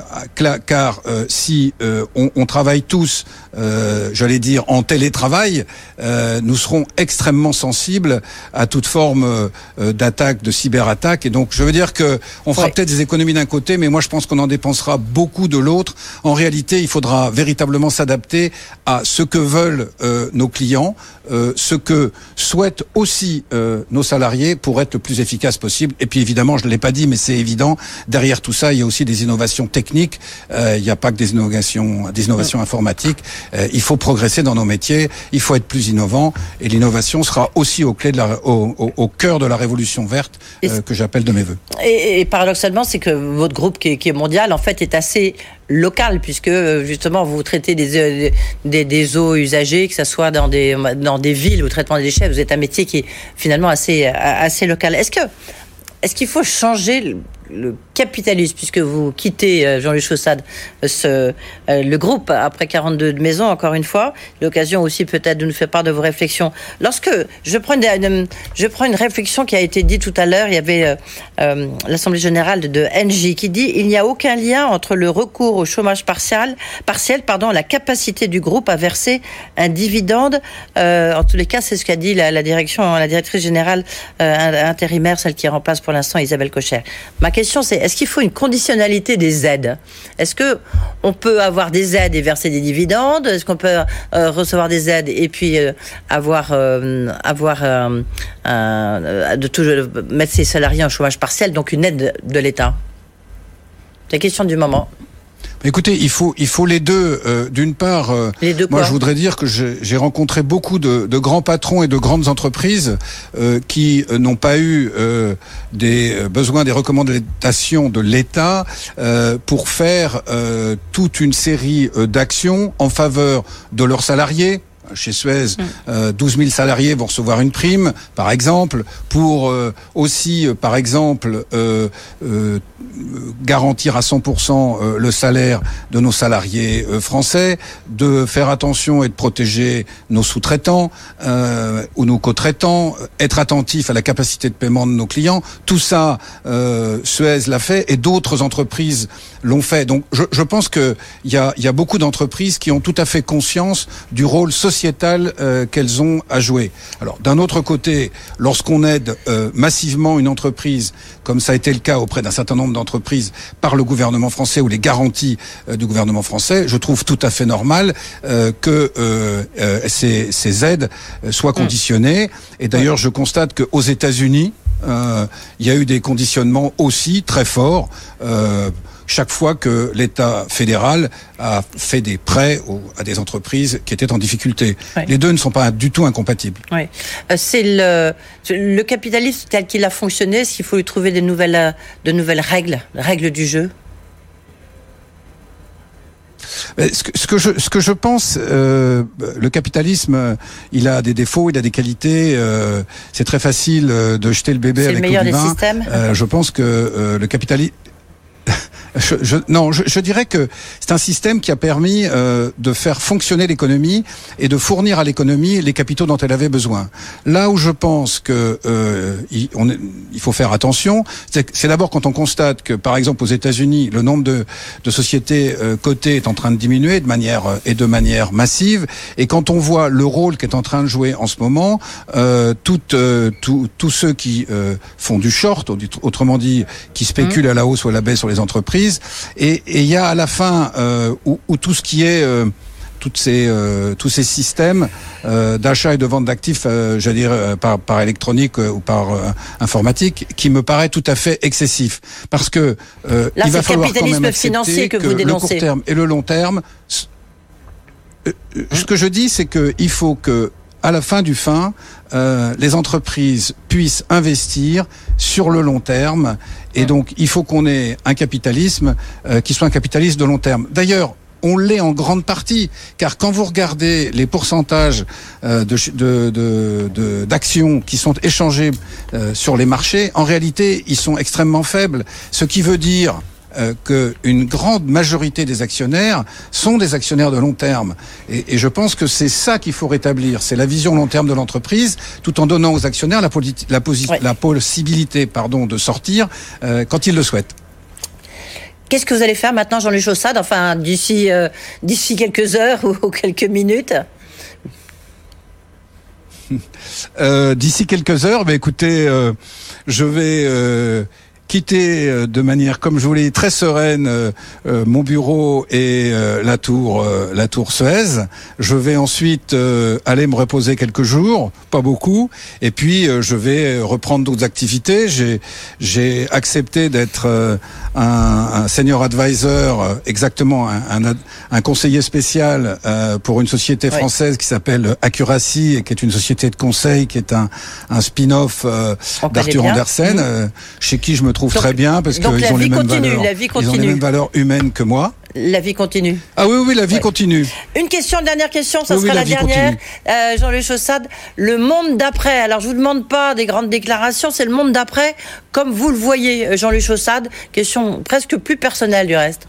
car euh, si euh, on, on travaille tous, euh, j'allais dire, en télétravail, euh, nous serons extrêmement sensibles à toute forme euh, d'attaque, de cyberattaque. Et donc, je veux dire que on fera ouais. peut-être des économies d'un côté, mais moi, je pense qu'on en dépensera beaucoup de l'autre. En réalité, il faudra véritablement s'adapter à ce que veulent euh, nos clients, euh, ce que souhaitent aussi euh, nos salariés pour être le plus efficace possible. Et puis évidemment, je ne l'ai pas dit, mais c'est évident, derrière tout ça, il y a aussi des innovations techniques, euh, il n'y a pas que des innovations, des innovations informatiques. Euh, il faut progresser dans nos métiers, il faut être plus innovant, et l'innovation sera aussi au, clé de la, au, au, au cœur de la révolution verte euh, que j'appelle de mes voeux. Et, et paradoxalement, c'est que votre groupe qui est, qui est mondial, en fait, est assez local, puisque justement vous traitez des, des, des eaux usagées, que ce soit dans des, dans des villes ou traitement des déchets. Vous êtes un métier qui est finalement assez, assez local. Est-ce que, est-ce qu'il faut changer le, le capitalisme, puisque vous quittez, Jean-Luc Chaussade, ce, le groupe après quarante-deux maisons, encore une fois, l'occasion aussi peut-être de nous faire part de vos réflexions. Lorsque je prends une, je prends une réflexion qui a été dite tout à l'heure, il y avait euh, l'Assemblée Générale de, de Engie qui dit il n'y a aucun lien entre le recours au chômage partiel, partiel pardon, la capacité du groupe à verser un dividende. Euh, en tous les cas, c'est ce qu'a dit la, la direction, la directrice générale euh, intérimaire, celle qui remplace pour l'instant Isabelle Cocher. Ma question, c'est est-ce qu'il faut une conditionnalité des aides? Est-ce que on peut avoir des aides et verser des dividendes? Est-ce qu'on peut euh, recevoir des aides et puis euh, avoir euh, avoir euh, euh, de tout, mettre ses salariés en chômage partiel, donc une aide de l'État? C'est la question du moment. Écoutez, il faut il faut les deux. Euh, d'une part, euh, les deux moi je voudrais dire que j'ai, j'ai rencontré beaucoup de, de grands patrons et de grandes entreprises euh, qui euh, n'ont pas eu euh, des euh, besoin des recommandations de l'État euh, pour faire euh, toute une série euh, d'actions en faveur de leurs salariés. Chez Suez, euh, douze mille salariés vont recevoir une prime, par exemple, pour euh, aussi, euh, par exemple, euh, euh, garantir à cent pour cent euh, le salaire de nos salariés euh, français, de faire attention et de protéger nos sous-traitants euh, ou nos co-traitants, être attentif à la capacité de paiement de nos clients. Tout ça, euh, Suez l'a fait et d'autres entreprises l'ont fait. Donc, je, je pense que il y a, y a beaucoup d'entreprises qui ont tout à fait conscience du rôle sociétal euh, qu'elles ont à jouer. Alors, d'un autre côté, lorsqu'on aide euh, massivement une entreprise, comme ça a été le cas auprès d'un certain nombre d'entreprises par le gouvernement français ou les garanties euh, du gouvernement français, je trouve tout à fait normal euh, que euh, euh, ces, ces aides soient conditionnées. Et d'ailleurs, je constate qu'aux États-Unis, euh, il y a eu des conditionnements aussi très forts. Euh, chaque fois que l'État fédéral a fait des prêts aux, à des entreprises qui étaient en difficulté. Oui. Les deux ne sont pas du tout incompatibles. Oui. Euh, c'est le, le capitalisme tel qu'il a fonctionné, est-ce qu'il faut lui trouver de nouvelles, de nouvelles règles, règles du jeu? Ce que, ce que je, ce que je pense, euh, le capitalisme, il a des défauts, il a des qualités. Euh, c'est très facile de jeter le bébé avec l'eau du bain. C'est le meilleur des systèmes. Euh, je pense que euh, le capitalisme... Je, je, non, je, je dirais que c'est un système qui a permis euh, de faire fonctionner l'économie et de fournir à l'économie les capitaux dont elle avait besoin. Là où je pense que euh, il, on, il faut faire attention, c'est, c'est d'abord quand on constate que, par exemple, aux États-Unis, le nombre de, de sociétés euh, cotées est en train de diminuer de manière euh, et de manière massive, et quand on voit le rôle qu'est en train de jouer en ce moment, euh, toutes, euh, tous tous ceux qui euh, font du short, autrement dit, qui spéculent à la hausse ou à la baisse sur les entreprises. Et il y a à la fin euh, où, où tout ce qui est euh, toutes ces euh, tous ces systèmes euh, d'achat et de vente d'actifs, euh, j'allais dire euh, par par électronique euh, ou par euh, informatique, qui me paraît tout à fait excessif, parce que euh, Là, il va falloir quand même accepter financier que, que vous le court terme et le long terme. Euh, ce que je dis, c'est que il faut que à la fin du fin, euh, les entreprises puissent investir sur le long terme. Et donc, il faut qu'on ait un capitalisme euh, qui soit un capitalisme de long terme. D'ailleurs, on l'est en grande partie, car quand vous regardez les pourcentages euh, de, de, de, de, d'actions qui sont échangées euh, sur les marchés, en réalité, ils sont extrêmement faibles. Ce qui veut dire Euh, qu'une grande majorité des actionnaires sont des actionnaires de long terme. Et, et je pense que c'est ça qu'il faut rétablir, c'est la vision long terme de l'entreprise, tout en donnant aux actionnaires la, politi- la, posi- ouais. la possibilité pardon, de sortir euh, quand ils le souhaitent. Qu'est-ce que vous allez faire maintenant, Jean-Luc Chaussade, enfin d'ici, euh, d'ici quelques heures ou, ou quelques minutes? euh, D'ici quelques heures, bah, écoutez, euh, je vais... Euh, quitter de manière, comme je vous l'ai dit, très sereine euh, euh, mon bureau et euh, la tour euh, la tour Suez. Je vais ensuite euh, aller me reposer quelques jours, pas beaucoup, et puis euh, je vais reprendre d'autres activités. J'ai j'ai accepté d'être euh, un, un senior advisor, euh, exactement un, un, un conseiller spécial euh, pour une société française, oui, qui s'appelle Accuracy et qui est une société de conseil, qui est un, un spin-off euh, d'Arthur Andersen, mmh. euh, chez qui je me trouve Donc, très bien parce qu'ils ont les mêmes continue, valeurs. La vie continue. Ils ont les mêmes valeurs humaines que moi. La vie continue. Ah oui, oui, la vie ouais. continue. Une question, dernière question, ça oui, sera oui, la, la dernière. Euh, Jean-Luc Chaussade, le monde d'après. Alors, je vous demande pas des grandes déclarations, c'est le monde d'après, comme vous le voyez, Jean-Luc Chaussade. Question presque plus personnelle du reste.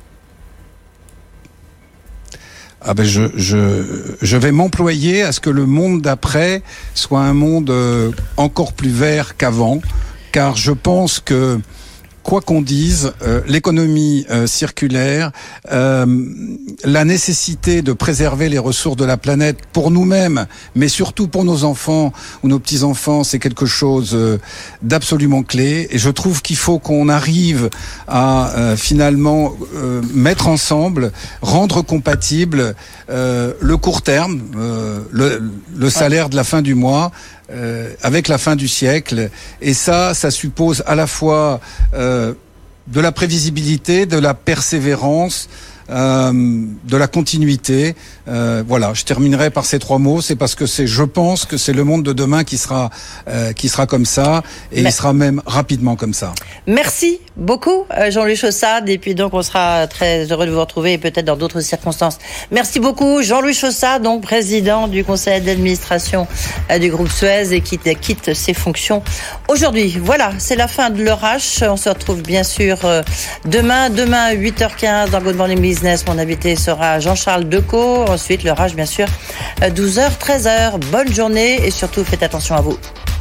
Ah ben je je je vais m'employer à ce que le monde d'après soit un monde euh, encore plus vert qu'avant, car je pense que quoi qu'on dise, euh, l'économie euh, circulaire, euh, la nécessité de préserver les ressources de la planète pour nous-mêmes, mais surtout pour nos enfants ou nos petits-enfants, c'est quelque chose euh, d'absolument clé. Et je trouve qu'il faut qu'on arrive à euh, finalement euh, mettre ensemble, rendre compatible euh, le court terme, euh, le, le salaire de la fin du mois, Euh, avec la fin du siècle. Et ça, ça suppose à la fois euh, de la prévisibilité, de la persévérance, euh, de la continuité. Euh, voilà, je terminerai par ces trois mots. C'est parce que c'est, je pense que c'est le monde de demain qui sera euh, qui sera comme ça, et Mais... il sera même rapidement comme ça. Merci beaucoup, Jean-Louis Chaussade. Et puis donc, on sera très heureux de vous retrouver, et peut-être dans d'autres circonstances. Merci beaucoup, Jean-Louis Chaussade, donc président du conseil d'administration du groupe Suez, et qui quitte ses fonctions aujourd'hui. Voilà, c'est la fin de l'Heure H. On se retrouve bien sûr demain, demain à huit heures quinze dans Good Morning Business. Mon invité sera Jean-Charles Decaux. Ensuite, l'Heure H, bien sûr, douze heures, treize heures. Bonne journée, et surtout, faites attention à vous.